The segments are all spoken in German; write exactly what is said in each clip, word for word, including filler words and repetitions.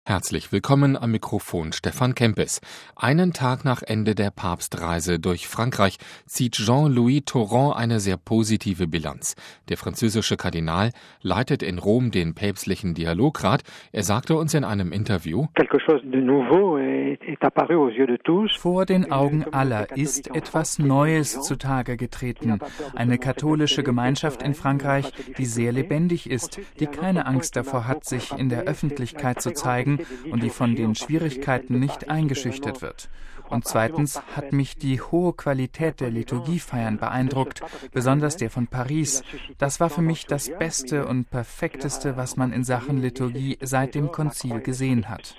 Herzlich willkommen am Mikrofon Stefan Kempes. Einen Tag nach Ende der Papstreise durch Frankreich zieht Jean-Louis Thoron eine sehr positive Bilanz. Der französische Kardinal leitet in Rom den päpstlichen Dialograt. Er sagte uns in einem Interview: Vor den Augen aller ist etwas Neues zutage getreten. Eine katholische Gemeinschaft in Frankreich, die sehr lebendig ist, die keine Angst davor hat, sich in der Öffentlichkeit zu zeigen und die von den Schwierigkeiten nicht eingeschüchtert wird. Und zweitens hat mich die hohe Qualität der Liturgiefeiern beeindruckt, besonders der von Paris. Das war für mich das Beste und Perfekteste, was man in Sachen Liturgie seit dem Konzil gesehen hat.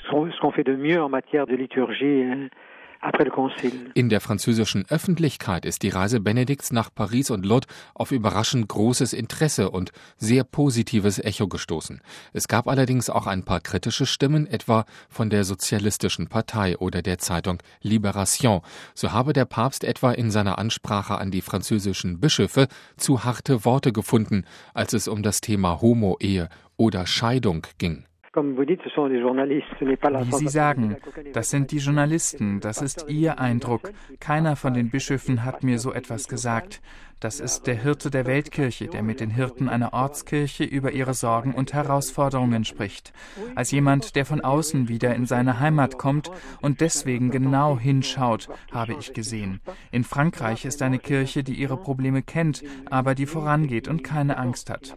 In der französischen Öffentlichkeit ist die Reise Benedikts nach Paris und Lourdes auf überraschend großes Interesse und sehr positives Echo gestoßen. Es gab allerdings auch ein paar kritische Stimmen, etwa von der Sozialistischen Partei oder der Zeitung Libération. So habe der Papst etwa in seiner Ansprache an die französischen Bischöfe zu harte Worte gefunden, als es um das Thema Homo-Ehe oder Scheidung ging. Wie Sie sagen, das sind die Journalisten, das ist Ihr Eindruck. Keiner von den Bischöfen hat mir so etwas gesagt. Das ist der Hirte der Weltkirche, der mit den Hirten einer Ortskirche über ihre Sorgen und Herausforderungen spricht. Als jemand, der von außen wieder in seine Heimat kommt und deswegen genau hinschaut, habe ich gesehen. In Frankreich ist eine Kirche, die ihre Probleme kennt, aber die vorangeht und keine Angst hat.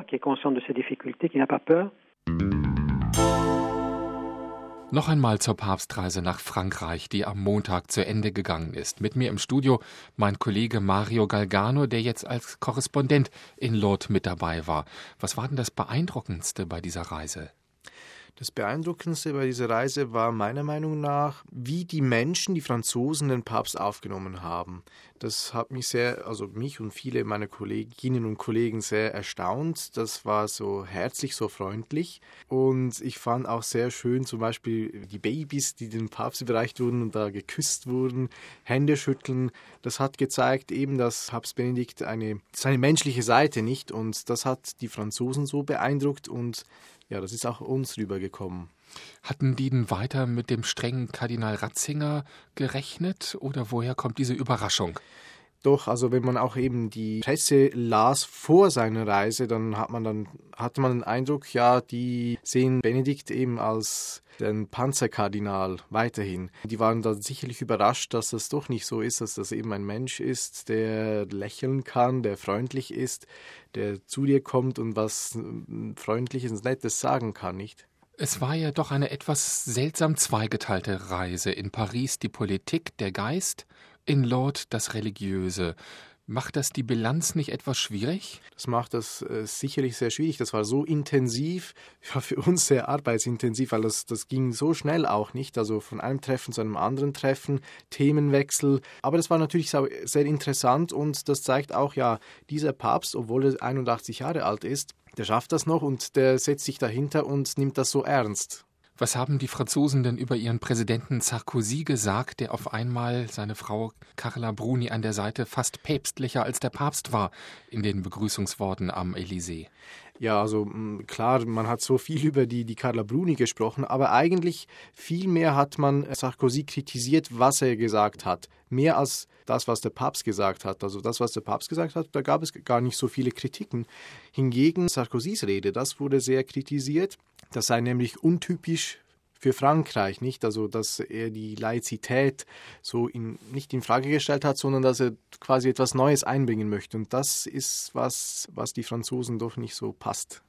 Noch einmal zur Papstreise nach Frankreich, die am Montag zu Ende gegangen ist. Mit mir im Studio mein Kollege Mario Galgano, der jetzt als Korrespondent in Lourdes mit dabei war. Was war denn das Beeindruckendste bei dieser Reise? Das Beeindruckendste bei dieser Reise war meiner Meinung nach, wie die Menschen, die Franzosen, den Papst aufgenommen haben. Das hat mich sehr, also mich und viele meiner Kolleginnen und Kollegen sehr erstaunt. Das war so herzlich, so freundlich. Und ich fand auch sehr schön zum Beispiel die Babys, die dem Papst überreicht wurden und da geküsst wurden, Hände schütteln. Das hat gezeigt eben, dass Papst Benedikt eine, seine menschliche Seite nicht. Und das hat die Franzosen so beeindruckt und ja, das ist auch uns rübergekommen. Hatten die denn weiter mit dem strengen Kardinal Ratzinger gerechnet oder woher kommt diese Überraschung? Doch, also wenn man auch eben die Presse las vor seiner Reise, dann hat man dann hatte man den Eindruck, ja, die sehen Benedikt eben als den Panzerkardinal weiterhin. Die waren dann sicherlich überrascht, dass das doch nicht so ist, dass das eben ein Mensch ist, der lächeln kann, der freundlich ist, der zu dir kommt und was Freundliches und Nettes sagen kann, nicht? Es war ja doch eine etwas seltsam zweigeteilte Reise. In Paris die Politik, der Geist, in Lourdes das Religiöse. Macht das die Bilanz nicht etwas schwierig? Das macht das äh, sicherlich sehr schwierig. Das war so intensiv, ja, für uns sehr arbeitsintensiv, weil das, das ging so schnell auch nicht. Also von einem Treffen zu einem anderen Treffen, Themenwechsel. Aber das war natürlich sehr interessant und das zeigt auch, ja, dieser Papst, obwohl er einundachtzig Jahre alt ist, der schafft das noch und der setzt sich dahinter und nimmt das so ernst. Was haben die Franzosen denn über ihren Präsidenten Sarkozy gesagt, der auf einmal seine Frau Carla Bruni an der Seite fast päpstlicher als der Papst war in den Begrüßungsworten am Élysée? Ja, also klar, man hat so viel über die, die Carla Bruni gesprochen, aber eigentlich viel mehr hat man Sarkozy kritisiert, was er gesagt hat. Mehr als das, was der Papst gesagt hat. Also das, was der Papst gesagt hat, da gab es gar nicht so viele Kritiken. Hingegen Sarkozys Rede, das wurde sehr kritisiert. Das sei nämlich untypisch für Frankreich, nicht? Also, dass er die Laizität so in, nicht in Frage gestellt hat, sondern dass er quasi etwas Neues einbringen möchte. Und das ist was, was die Franzosen doch nicht so passt.